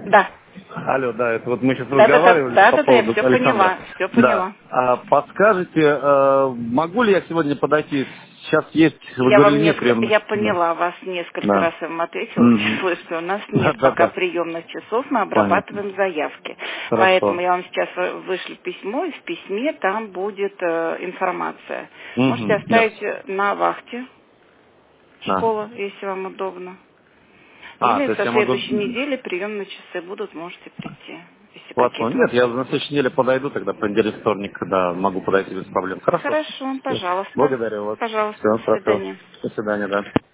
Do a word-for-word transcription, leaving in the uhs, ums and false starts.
Да. Алло, да, это вот мы сейчас Да, да, да, разговаривали да, по да, да, я поводу все Александра. поняла, все Да. поняла. А подскажете, э, могу ли я сегодня подойти? Сейчас есть, вы Я вам говорили, нет несколько, приемных. я Да. поняла вас несколько Да. раз, я вам ответила, Мгм. число, что у нас Да, нет да, пока да. приемных часов, мы Понятно. обрабатываем заявки. Поэтому Хорошо. я вам сейчас вы- вышлю письмо, и в письме там будет э, информация. Можете Угу. оставить Ясно. э, на вахте А. школа, если вам удобно. а, Или то есть со я могу... следующей недели приемные часы будут, можете прийти, если Платно. какие-то Нет, я вопросы. на следующей неделе подойду, тогда понедельник, вторник, когда могу подойти без проблем. Хорошо. Хорошо, Всё. пожалуйста. Благодарю вас. Пожалуйста, Все, до хорошо. свидания. До свидания, да.